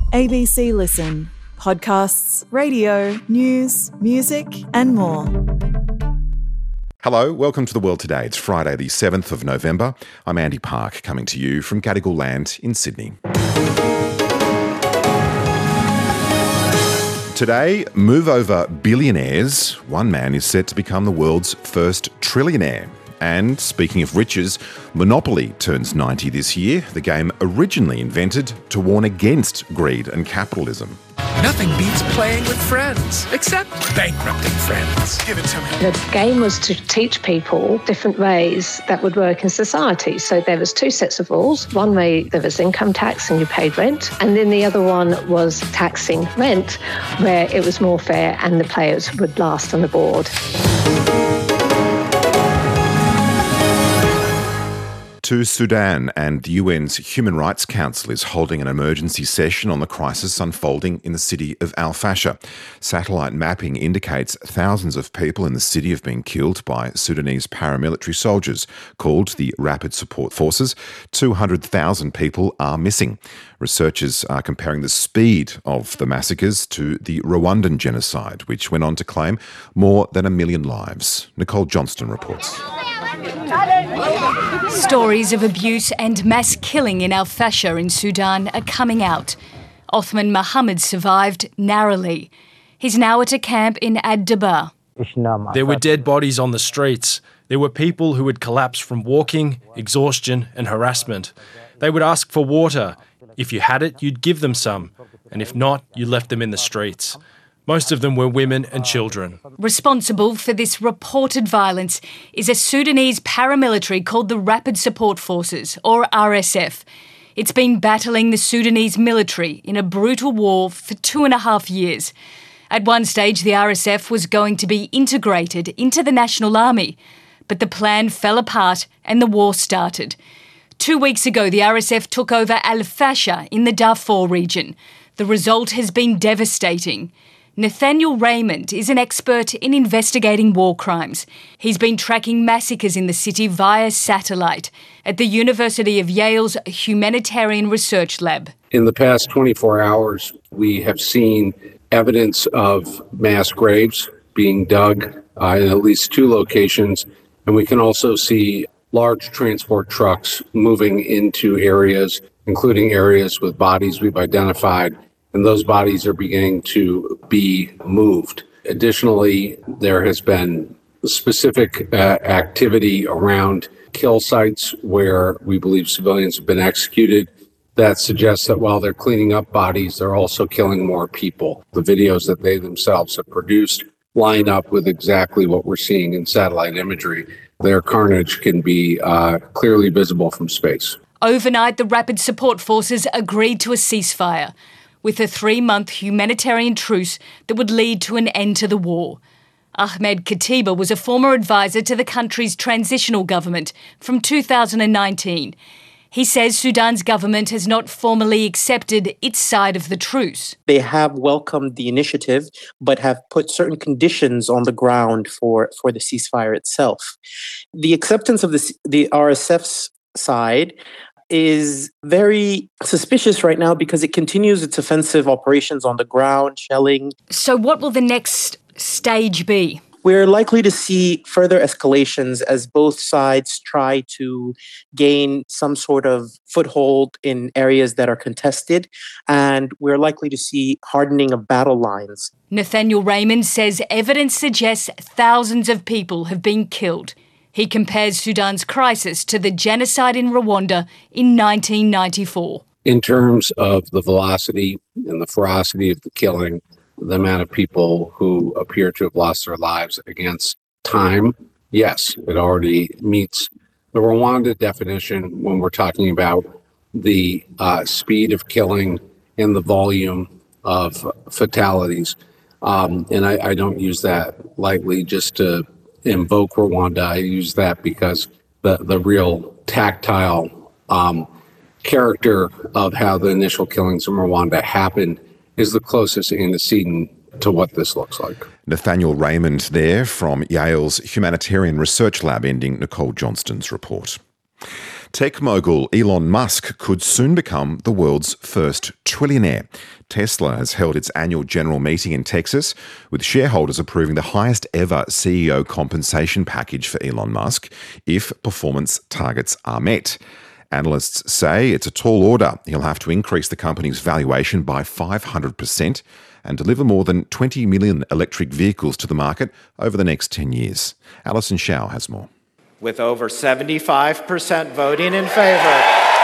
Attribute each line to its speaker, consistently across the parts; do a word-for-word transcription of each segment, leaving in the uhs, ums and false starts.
Speaker 1: A B C Listen. Podcasts, radio, news, music and more.
Speaker 2: Hello, welcome to The World Today. It's Friday the seventh of November. I'm Andy Park, coming to you from Gadigal Land in Sydney. Today, move over billionaires. One man is set to become the world's first trillionaire. And speaking of riches, Monopoly turns ninety this year, the game originally invented to warn against greed and capitalism.
Speaker 3: Nothing beats playing with friends, except bankrupting friends. Give it to me.
Speaker 4: The game was to teach people different ways that would work in society. So there was two sets of rules. One way there was income tax and you paid rent. And then the other one was taxing rent, where it was more fair and the players would last on the board.
Speaker 2: To Sudan, and the U N's Human Rights Council is holding an emergency session on the crisis unfolding in the city of Al Fasher. Satellite mapping indicates thousands of people in the city have been killed by Sudanese paramilitary soldiers called the Rapid Support Forces. two hundred thousand people are missing. Researchers are comparing the speed of the massacres to the Rwandan genocide, which went on to claim more than a million lives. Nicole Johnston reports.
Speaker 5: Stories of abuse and mass killing in Al Fasher in Sudan are coming out. Othman Mohammed survived narrowly. He's now at a camp in Ad-Dabar.
Speaker 6: There were dead bodies on the streets. There were people who had collapsed from walking, exhaustion and harassment. They would ask for water. If you had it, you'd give them some. And if not, you left them in the streets. Most of them were women and children.
Speaker 5: Responsible for this reported violence is a Sudanese paramilitary called the Rapid Support Forces, or R S F. It's been battling the Sudanese military in a brutal war for two and a half years. At one stage, the R S F was going to be integrated into the National Army, but the plan fell apart and the war started. Two weeks ago, the R S F took over Al Fasher in the Darfur region. The result has been devastating. Nathaniel Raymond is an expert in investigating war crimes. He's been tracking massacres in the city via satellite at the University of Yale's Humanitarian Research Lab.
Speaker 7: In the past twenty-four hours, we have seen evidence of mass graves being dug uh, in at least two locations, and we can also see large transport trucks moving into areas, including areas with bodies we've identified, and those bodies are beginning to be moved. Additionally, there has been specific uh, activity around kill sites where we believe civilians have been executed that suggests that while they're cleaning up bodies, they're also killing more people. The videos that they themselves have produced line up with exactly what we're seeing in satellite imagery. Their carnage can be uh, clearly visible from space.
Speaker 5: Overnight, the Rapid Support Forces agreed to a ceasefire, with a three-month humanitarian truce that would lead to an end to the war. Ahmed Katiba was a former advisor to the country's transitional government from two thousand nineteen. He says Sudan's government has not formally accepted its side of the truce.
Speaker 8: They have welcomed the initiative, but have put certain conditions on the ground for, for the ceasefire itself. The acceptance of the, the R S F's side is very suspicious right now because it continues its offensive operations on the ground, shelling.
Speaker 5: So what will the next stage be?
Speaker 8: We're likely to see further escalations as both sides try to gain some sort of foothold in areas that are contested, and we're likely to see hardening of battle lines.
Speaker 5: Nathaniel Raymond says evidence suggests thousands of people have been killed. He compares Sudan's crisis to the genocide in Rwanda in nineteen ninety-four.
Speaker 7: In terms of the velocity and the ferocity of the killing, the amount of people who appear to have lost their lives against time, yes, it already meets the Rwanda definition when we're talking about the uh, speed of killing and the volume of fatalities. Um, and I, I don't use that lightly just to invoke Rwanda. I use that because the, the real tactile um, character of how the initial killings in Rwanda happened is the closest antecedent to what this looks like.
Speaker 2: Nathaniel Raymond there from Yale's Humanitarian Research Lab, ending Nicole Johnston's report. Tech mogul Elon Musk could soon become the world's first trillionaire. Tesla has held its annual general meeting in Texas, with shareholders approving the highest ever C E O compensation package for Elon Musk if performance targets are met. Analysts say it's a tall order. He'll have to increase the company's valuation by five hundred percent and deliver more than twenty million electric vehicles to the market over the next ten years. Alison Shao has more.
Speaker 9: With over seventy-five percent voting in favour,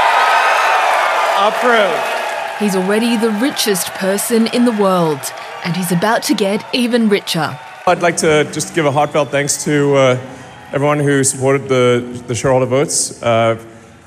Speaker 9: approved.
Speaker 10: He's already the richest person in the world, and he's about to get even richer.
Speaker 11: I'd like to just give a heartfelt thanks to uh, everyone who supported the, the shareholder votes. Uh,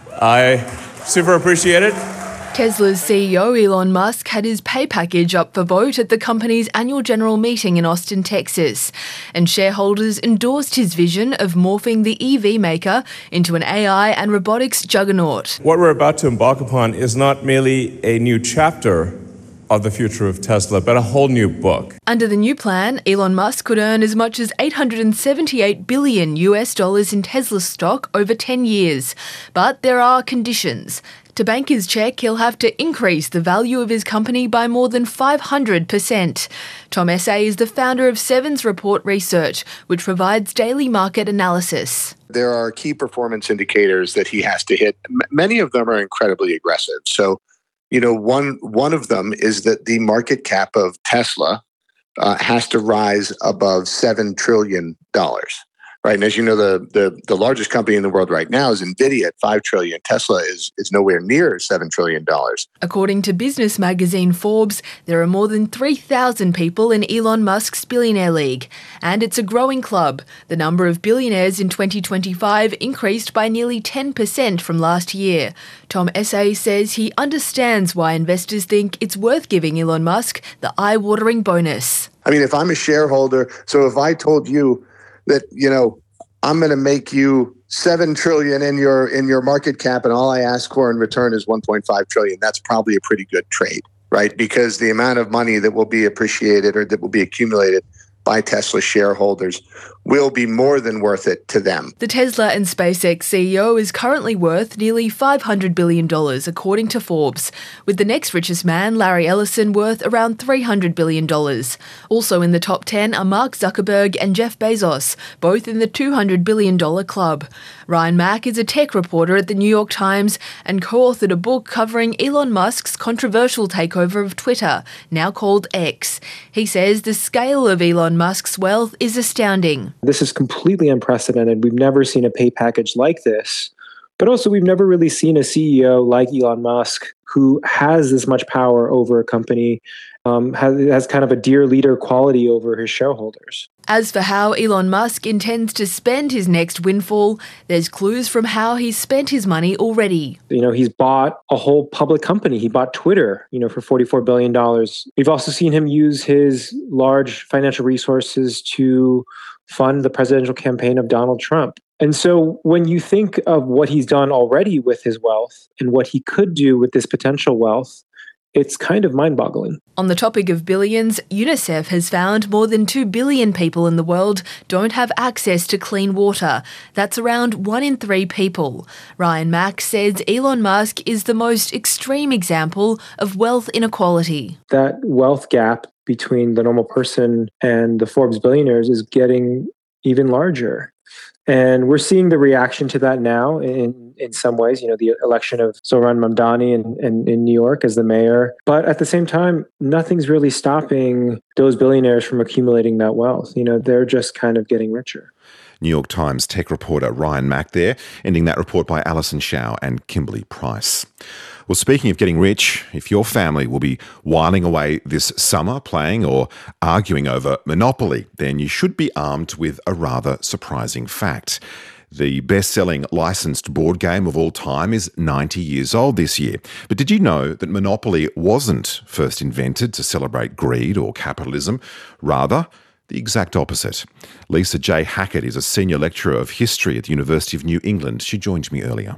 Speaker 11: I super appreciate it.
Speaker 10: Tesla's C E O Elon Musk had his pay package up for vote at the company's annual general meeting in Austin, Texas, and shareholders endorsed his vision of morphing the E V maker into an A I and robotics juggernaut.
Speaker 11: What we're about to embark upon is not merely a new chapter of the future of Tesla, but a whole new book.
Speaker 10: Under the new plan, Elon Musk could earn as much as eight hundred seventy-eight billion US dollars in Tesla stock over ten years. But there are conditions. To bank his check, he'll have to increase the value of his company by more than five hundred percent. Tom Essay is the founder of Sevens Report Research, which provides daily market analysis.
Speaker 12: There are key performance indicators that he has to hit. M- many of them are incredibly aggressive. So, you know, one one of them is that the market cap of Tesla uh, has to rise above seven trillion dollars. Right. And as you know, the, the the largest company in the world right now is NVIDIA at five trillion dollars. Tesla is, is nowhere near seven trillion dollars.
Speaker 10: According to business magazine Forbes, there are more than three thousand people in Elon Musk's billionaire league. And it's a growing club. The number of billionaires in twenty twenty-five increased by nearly ten percent from last year. Tom Essay says he understands why investors think it's worth giving Elon Musk the eye-watering bonus.
Speaker 12: I mean, if I'm a shareholder, so if I told you that, you know, I'm going to make you seven trillion in your in your market cap, and all I ask for in return is one point five trillion. That's probably a pretty good trade, right? Because the amount of money that will be appreciated or that will be accumulated by Tesla shareholders will be more than worth it to them.
Speaker 10: The Tesla and SpaceX C E O is currently worth nearly five hundred billion dollars, according to Forbes, with the next richest man, Larry Ellison, worth around three hundred billion dollars. Also in the top ten are Mark Zuckerberg and Jeff Bezos, both in the two hundred billion dollars club. Ryan Mack is a tech reporter at the New York Times and co-authored a book covering Elon Musk's controversial takeover of Twitter, now called X. He says the scale of Elon Musk's wealth is astounding.
Speaker 13: This is completely unprecedented. We've never seen a pay package like this. But also, we've never really seen a C E O like Elon Musk who has this much power over a company, um, has, has kind of a dear leader quality over his shareholders.
Speaker 10: As for how Elon Musk intends to spend his next windfall, there's clues from how he's spent his money already.
Speaker 13: You know, he's bought a whole public company. He bought Twitter, you know, for forty-four billion dollars. We've also seen him use his large financial resources to fund the presidential campaign of Donald Trump. And so when you think of what he's done already with his wealth and what he could do with this potential wealth, it's kind of mind-boggling.
Speaker 10: On the topic of billions, UNICEF has found more than two billion people in the world don't have access to clean water. That's around one in three people. Ryan Mack says Elon Musk is the most extreme example of wealth inequality.
Speaker 13: That wealth gap between the normal person and the Forbes billionaires is getting even larger. And we're seeing the reaction to that now in, in some ways, you know, the election of Zohran Mamdani in, in, in New York as the mayor. But at the same time, nothing's really stopping those billionaires from accumulating that wealth. You know, they're just kind of getting richer.
Speaker 2: New York Times tech reporter Ryan Mack there, ending that report by Alison Shao and Kimberly Price. Well, speaking of getting rich, if your family will be whiling away this summer playing or arguing over Monopoly, then you should be armed with a rather surprising fact. The best-selling licensed board game of all time is ninety years old this year. But did you know that Monopoly wasn't first invented to celebrate greed or capitalism? Rather, the exact opposite. Lisa J. Hackett is a senior lecturer of history at the University of New England. She joined me earlier.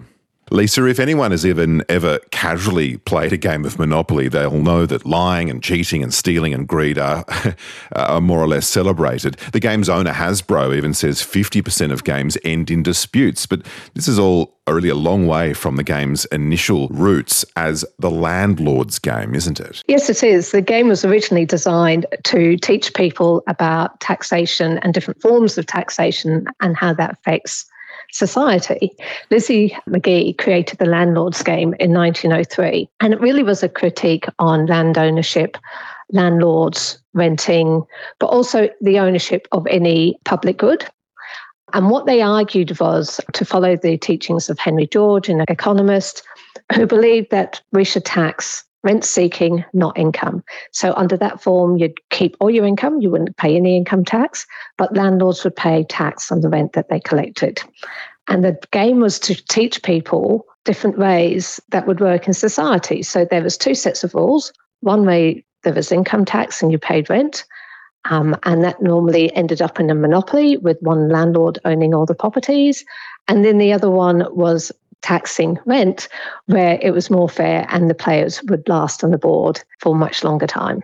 Speaker 2: Lisa, if anyone has even ever casually played a game of Monopoly, they'll know that lying and cheating and stealing and greed are, are more or less celebrated. The game's owner, Hasbro, even says fifty percent of games end in disputes. But this is all really a long way from the game's initial roots as the landlord's game, isn't it?
Speaker 4: Yes, it is. The game was originally designed to teach people about taxation and different forms of taxation and how that affects society. Lizzie McGee created the landlord's game in nineteen oh three, and it really was a critique on land ownership, landlords, renting, but also the ownership of any public good. And what they argued was to follow the teachings of Henry George, an economist, who believed that we should tax rent-seeking, not income. So under that form, you'd keep all your income, you wouldn't pay any income tax, but landlords would pay tax on the rent that they collected. And the game was to teach people different ways that would work in society. So there was two sets of rules. One way there was income tax and you paid rent, um, and that normally ended up in a monopoly with one landlord owning all the properties. And then the other one was taxing rent, where it was more fair and the players would last on the board for much longer time.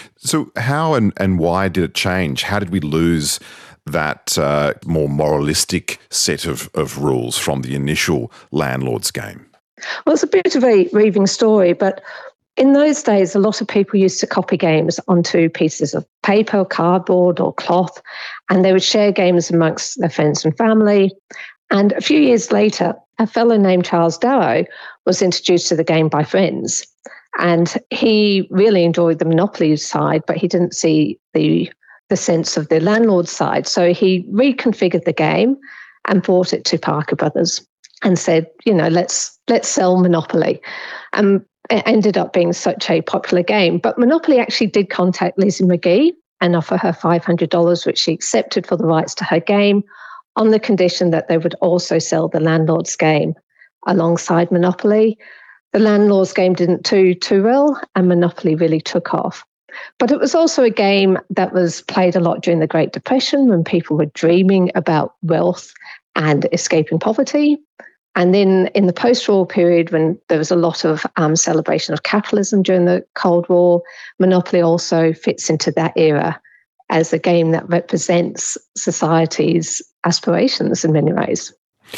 Speaker 2: So how and, and why did it change? How did we lose that uh, more moralistic set of, of rules from the initial landlord's game?
Speaker 4: Well, it's a bit of a weaving story, but in those days, a lot of people used to copy games onto pieces of paper, cardboard or cloth, and they would share games amongst their friends and family. And a few years later, a fellow named Charles Darrow was introduced to the game by friends. And he really enjoyed the Monopoly side, but he didn't see the, the sense of the landlord side. So he reconfigured the game and brought it to Parker Brothers and said, you know, let's let's sell Monopoly. And it ended up being such a popular game. But Monopoly actually did contact Lizzie McGee and offer her five hundred dollars, which she accepted for the rights to her game, on the condition that they would also sell the landlord's game alongside Monopoly. The landlord's game didn't do too well, and Monopoly really took off. But it was also a game that was played a lot during the Great Depression, when people were dreaming about wealth and escaping poverty. And then in the post-war period, when there was a lot of um, celebration of capitalism during the Cold War, Monopoly also fits into that era as a game that represents society's aspirations in many ways.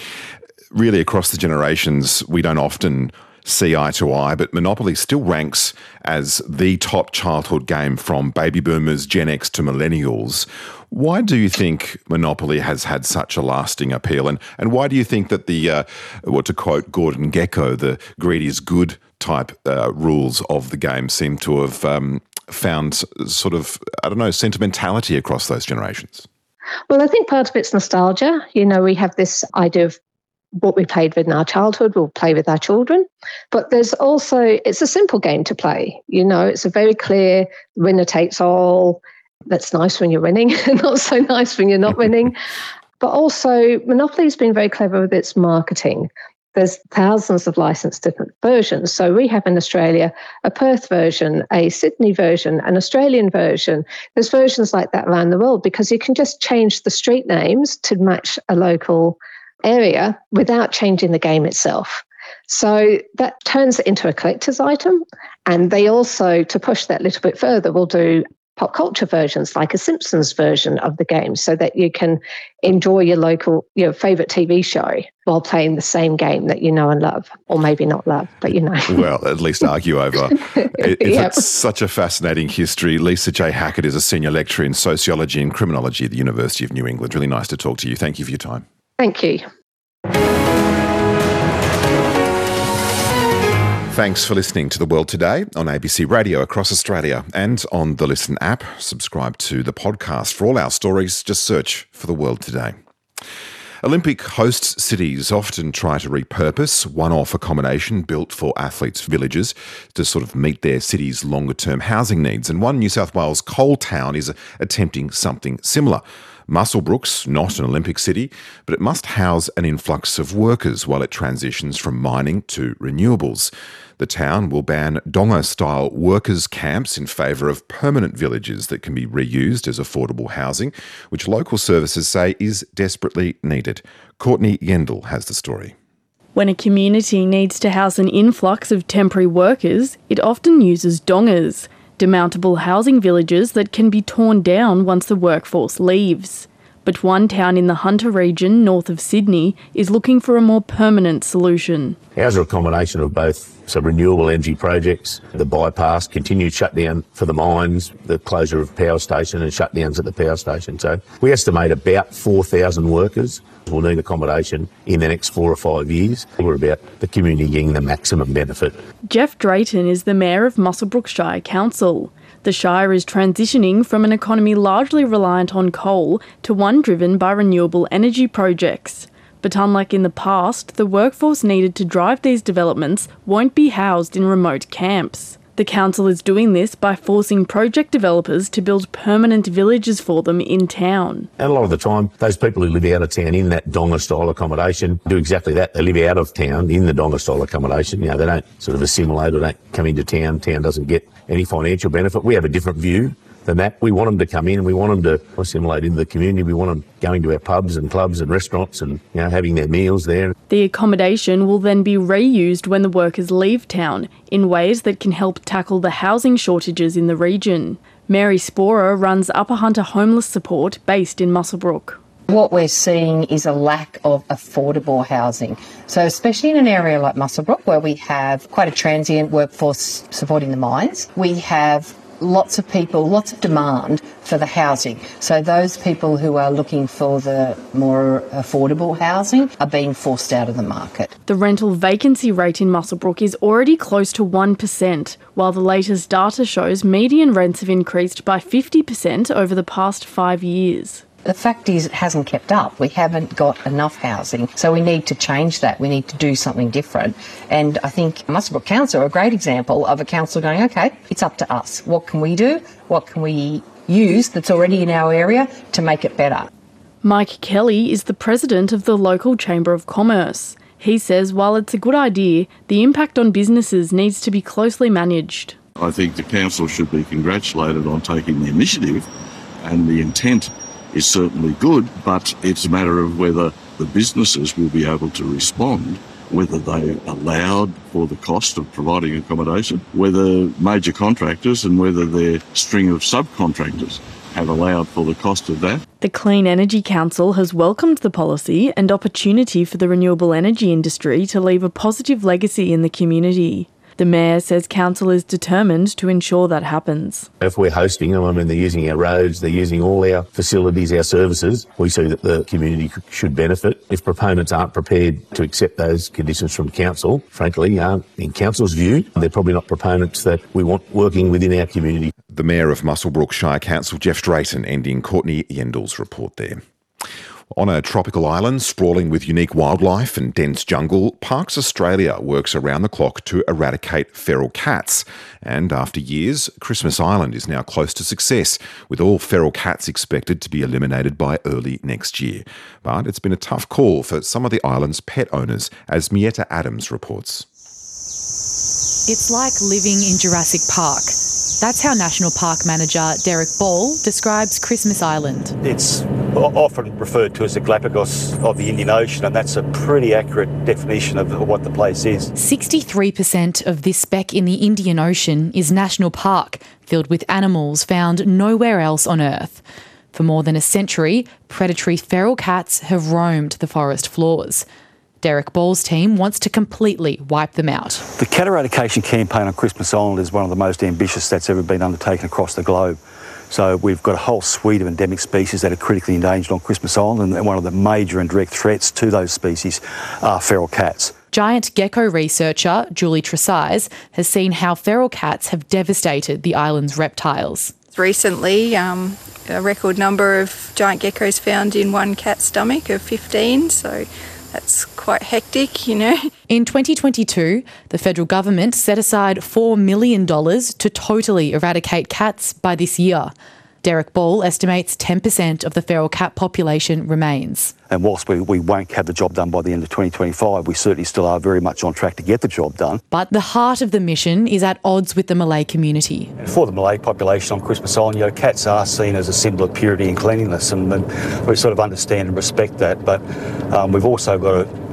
Speaker 2: Really, across the generations, we don't often see eye to eye, but Monopoly still ranks as the top childhood game from baby boomers, Gen X to millennials. Why do you think Monopoly has had such a lasting appeal? And, and why do you think that the, uh, what to quote Gordon Gekko, the greed is good type uh, rules of the game seem to have um, found sort of, I don't know, sentimentality across those generations?
Speaker 4: Well, I think part of it's nostalgia. You know, we have this idea of what we played with in our childhood, we'll play with our children. But there's also, it's a simple game to play. You know, it's a very clear winner takes all. That's nice when you're winning, not so nice when you're not winning. But also, Monopoly's been very clever with its marketing. There's thousands of licensed different versions. So we have in Australia a Perth version, a Sydney version, an Australian version. There's versions like that around the world because you can just change the street names to match a local area without changing the game itself. So that turns it into a collector's item. And they also, to push that a little bit further, will do pop culture versions like a Simpsons version of the game so that you can enjoy your local, your favourite T V show while playing the same game that you know and love, or maybe not love, but you know.
Speaker 2: Well, at least argue over. It, it's yep. Such a fascinating history. Lisa J. Hackett is a senior lecturer in sociology and criminology at the University of New England. Really nice to talk to you. Thank you for your time.
Speaker 4: Thank you.
Speaker 2: Thanks for listening to The World Today on A B C Radio across Australia and on the Listen app. Subscribe to the podcast. For all our stories, just search for The World Today. Olympic host cities often try to repurpose one-off accommodation built for athletes' villages to sort of meet their city's longer-term housing needs. And one New South Wales coal town is attempting something similar. Muswellbrook's not an Olympic city, but it must house an influx of workers while it transitions from mining to renewables. The town will ban Donga-style workers' camps in favour of permanent villages that can be reused as affordable housing, which local services say is desperately needed. Courtney Yendall has the story.
Speaker 14: When a community needs to house an influx of temporary workers, it often uses dongas, demountable housing villages that can be torn down once the workforce leaves. But one town in the Hunter region, north of Sydney, is looking for a more permanent solution.
Speaker 15: Ours are a combination of both some renewable energy projects, the bypass, continued shutdown for the mines, the closure of power station and shutdowns at the power station. So we estimate about four thousand workers will need accommodation in the next four or five years. We're about the community getting the maximum benefit.
Speaker 14: Jeff Drayton is the Mayor of Muswellbrook Shire Council. The Shire is transitioning from an economy largely reliant on coal to one driven by renewable energy projects. But unlike in the past, the workforce needed to drive these developments won't be housed in remote camps. The council is doing this by forcing project developers to build permanent villages for them in town.
Speaker 15: And a lot of the time, those people who live out of town in that donga-style accommodation do exactly that. They live out of town in the donga-style accommodation. You know, they don't sort of assimilate or don't come into town. Town doesn't get any financial benefit. We have a different view than that. We want them to come in and we want them to assimilate into the community. We want them going to our pubs and clubs and restaurants and, you know, having their meals there.
Speaker 14: The accommodation will then be reused when the workers leave town in ways that can help tackle the housing shortages in the region. Mary Sporer runs Upper Hunter Homeless Support based in Muswellbrook.
Speaker 16: What we're seeing is a lack of affordable housing. So especially in an area like Muswellbrook, where we have quite a transient workforce supporting the mines, we have lots of people, lots of demand for the housing. So those people who are looking for the more affordable housing are being forced out of the market.
Speaker 14: The rental vacancy rate in Muswellbrook is already close to one percent, while the latest data shows median rents have increased by fifty percent over the past five years.
Speaker 16: The fact is it hasn't kept up. We haven't got enough housing, so we need to change that. We need to do something different. And I think Muswellbrook Council are a great example of a council going, OK, it's up to us. What can we do? What can we use that's already in our area to make it better?
Speaker 14: Mike Kelly is the president of the local Chamber of Commerce. He says while it's a good idea, the impact on businesses needs to be closely managed.
Speaker 17: I think the council should be congratulated on taking the initiative, and the intent is certainly good, but it's a matter of whether the businesses will be able to respond, whether they allowed for the cost of providing accommodation, whether major contractors and whether their string of subcontractors have allowed for the cost of that.
Speaker 14: The Clean Energy Council has welcomed the policy and opportunity for the renewable energy industry to leave a positive legacy in the community. The Mayor says council is determined to ensure that happens.
Speaker 15: If we're hosting them, I mean, they're using our roads, they're using all our facilities, our services, we see that the community should benefit. If proponents aren't prepared to accept those conditions from council, frankly, uh, in council's view, they're probably not proponents that we want working within our community.
Speaker 2: The Mayor of Muswellbrook Shire Council, Jeff Drayton, ending Courtney Yendel's report there. On a tropical island sprawling with unique wildlife and dense jungle, Parks Australia works around the clock to eradicate feral cats. And after years, Christmas Island is now close to success, with all feral cats expected to be eliminated by early next year. But it's been a tough call for some of the island's pet owners, as Mietta Adams reports.
Speaker 18: It's like living in Jurassic Park. That's how National Park Manager Derek Ball describes Christmas Island.
Speaker 19: It's often referred to as the Galapagos of the Indian Ocean, and that's a pretty accurate definition of what the place is.
Speaker 18: sixty-three percent of this speck in the Indian Ocean is national park, filled with animals found nowhere else on Earth. For more than a century, predatory feral cats have roamed the forest floors. Derek Ball's team wants to completely wipe them out.
Speaker 19: The cat eradication campaign on Christmas Island is one of the most ambitious that's ever been undertaken across the globe. So we've got a whole suite of endemic species that are critically endangered on Christmas Island, and one of the major and direct threats to those species are feral cats.
Speaker 18: Giant gecko researcher Julie Tresize has seen how feral cats have devastated the island's reptiles.
Speaker 20: Recently, um, a record number of giant geckos found in one cat's stomach of fifteen, so that's quite hectic, you know.
Speaker 18: In twenty twenty-two, the federal government set aside four million dollars to totally eradicate cats by this year. Derek Ball estimates ten percent of the feral cat population remains.
Speaker 19: And whilst we, we won't have the job done by the end of twenty twenty-five, we certainly still are very much on track to get the job done.
Speaker 18: But the heart of the mission is at odds with the Malay community.
Speaker 19: For the Malay population on Christmas Island, you know, cats are seen as a symbol of purity and cleanliness, and, and we sort of understand and respect that. But um, we've also got to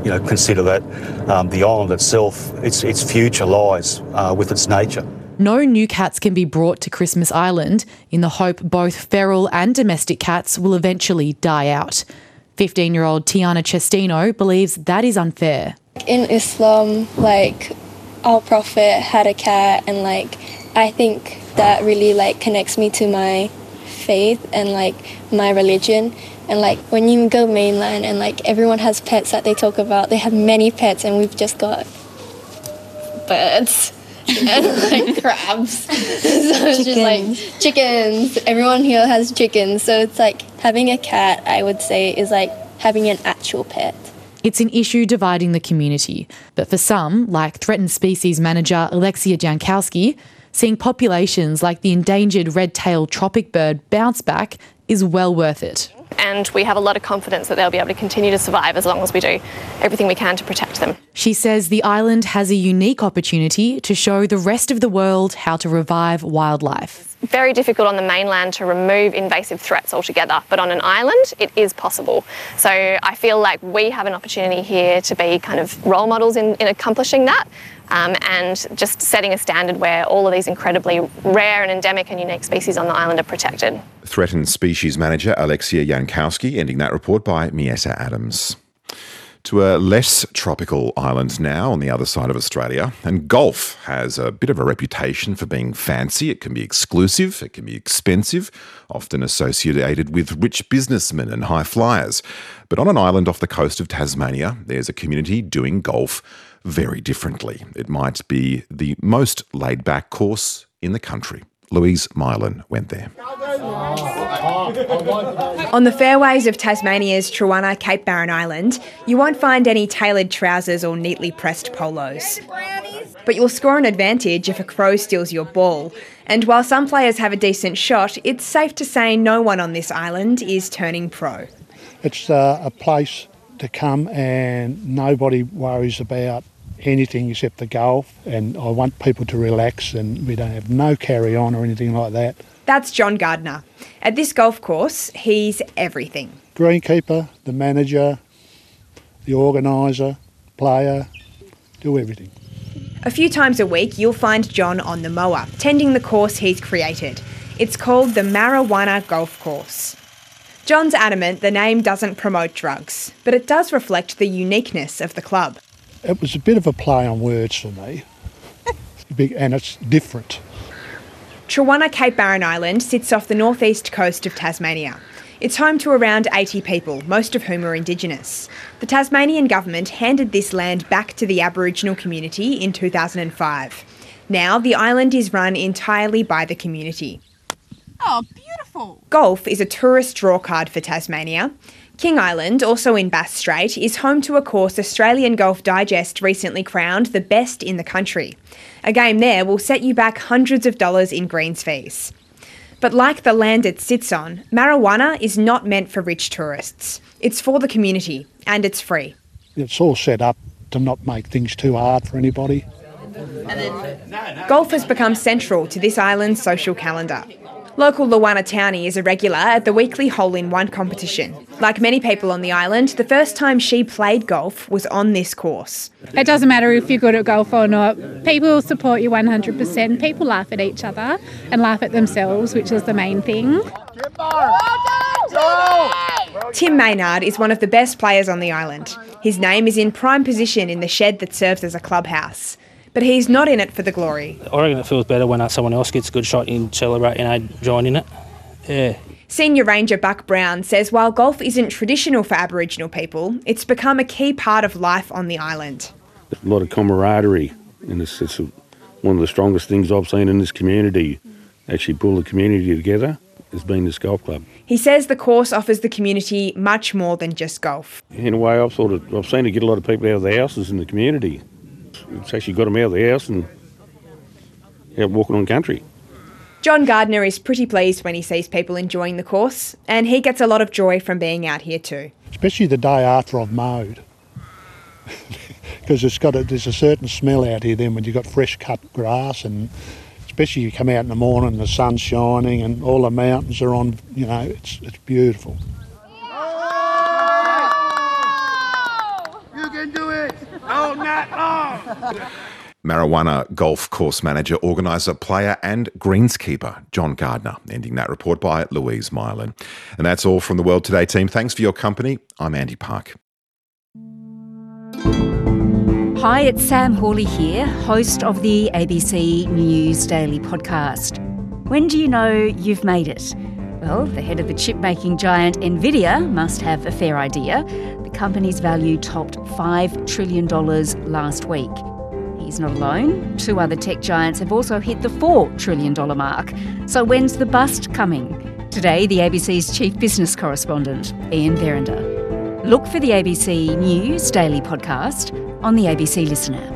Speaker 19: you know, consider that um, the island itself, its its future lies uh, with its nature.
Speaker 18: No new cats can be brought to Christmas Island in the hope both feral and domestic cats will eventually die out. fifteen-year-old Tiana Cestino believes that is unfair.
Speaker 21: In Islam, like, our Prophet had a cat, and, like, I think that really, like, connects me to my faith and, like, my religion. And, like, when you go mainland and, like, everyone has pets that they talk about, they have many pets, and we've just got birds. And like crabs. So it's just like chickens. Everyone here has chickens. So it's like having a cat, I would say, is like having an actual pet.
Speaker 18: It's an issue dividing the community. But for some, like threatened species manager Alexia Jankowski, seeing populations like the endangered red-tailed tropic bird bounce back is well worth it.
Speaker 22: And we have a lot of confidence that they'll be able to continue to survive as long as we do everything we can to protect them.
Speaker 18: She says the island has a unique opportunity to show the rest of the world how to revive wildlife.
Speaker 22: It's very difficult on the mainland to remove invasive threats altogether, but on an island it is possible. So I feel like we have an opportunity here to be kind of role models in, in accomplishing that. Um, and just setting a standard where all of these incredibly rare and endemic and unique species on the island are protected.
Speaker 2: Threatened species manager Alexia Jankowski, ending that report by Miessa Adams. To a less tropical island now on the other side of Australia, and golf has a bit of a reputation for being fancy. It can be exclusive, it can be expensive, often associated with rich businessmen and high flyers. But on an island off the coast of Tasmania, there's a community doing golf very differently. It might be the most laid-back course in the country. Louise Mylan went there.
Speaker 23: On the fairways of Tasmania's Truanna Cape Barren Island, you won't find any tailored trousers or neatly pressed polos. But you'll score an advantage if a crow steals your ball. And while some players have a decent shot, it's safe to say no one on this island is turning pro.
Speaker 24: It's uh, a place to come and nobody worries about anything except the golf, and I want people to relax and we don't have no carry-on or anything like that.
Speaker 23: That's John Gardner. At this golf course, he's everything.
Speaker 24: Greenkeeper, the manager, the organiser, player, do everything.
Speaker 23: A few times a week, you'll find John on the mower, tending the course he's created. It's called the Marijuana Golf Course. John's adamant the name doesn't promote drugs, but it does reflect the uniqueness of the club.
Speaker 24: It was a bit of a play on words for me, and it's different.
Speaker 23: Truanna Cape Barren Island sits off the northeast coast of Tasmania. It's home to around eighty people, most of whom are Indigenous. The Tasmanian government handed this land back to the Aboriginal community in two thousand five. Now the island is run entirely by the community.
Speaker 25: Oh, beautiful!
Speaker 23: Golf is a tourist drawcard for Tasmania. King Island, also in Bass Strait, is home to a course Australian Golf Digest recently crowned the best in the country. A game there will set you back hundreds of dollars in greens fees. But like the land it sits on, marijuana is not meant for rich tourists. It's for the community, and it's free.
Speaker 24: It's all set up to not make things too hard for anybody.
Speaker 23: Golf has become central to this island's social calendar. Local Luana Townie is a regular at the weekly hole-in-one competition. Like many people on the island, the first time she played golf was on this course.
Speaker 25: It doesn't matter if you're good at golf or not. People support you one hundred percent. People laugh at each other and laugh at themselves, which is the main thing.
Speaker 23: Tim Maynard is one of the best players on the island. His name is in prime position in the shed that serves as a clubhouse. But he's not in it for the glory.
Speaker 26: I reckon it feels better when someone else gets a good shot and celebrate and I join in it. Yeah.
Speaker 23: Senior Ranger Buck Brown says while golf isn't traditional for Aboriginal people, it's become a key part of life on the island.
Speaker 27: A lot of camaraderie, and it's, it's one of the strongest things I've seen in this community, actually pull the community together, has been this golf club.
Speaker 23: He says the course offers the community much more than just golf.
Speaker 27: In a way, I've sort of I've seen it get a lot of people out of their houses in the community. It's actually got them out of the house and out walking on country.
Speaker 23: John Gardner is pretty pleased when he sees people enjoying the course, and he gets a lot of joy from being out here too.
Speaker 24: Especially the day after I've mowed. Because it's got a, there's a certain smell out here then when you've got fresh cut grass, and especially you come out in the morning and the sun's shining and all the mountains are on, you know, it's, it's beautiful.
Speaker 28: You can do
Speaker 1: Nat Long!
Speaker 2: Marijuana golf course manager, organiser, player and greenskeeper John Gardner. Ending that report by Louise Mylan. And that's all from the World Today team. Thanks for your company. I'm Andy Park.
Speaker 3: Hi, it's Sam Hawley here, host of the A B C News Daily podcast. When do you know you've made it? Well, the head of the chip-making giant Nvidia must have a fair idea. The company's value topped five trillion dollars last week. He's not alone. Two other tech giants have also hit the four trillion dollars mark. So when's the bust coming? Today, the A B C's chief business correspondent, Ian Verinder. Look for the A B C News Daily podcast on the A B C Listen app.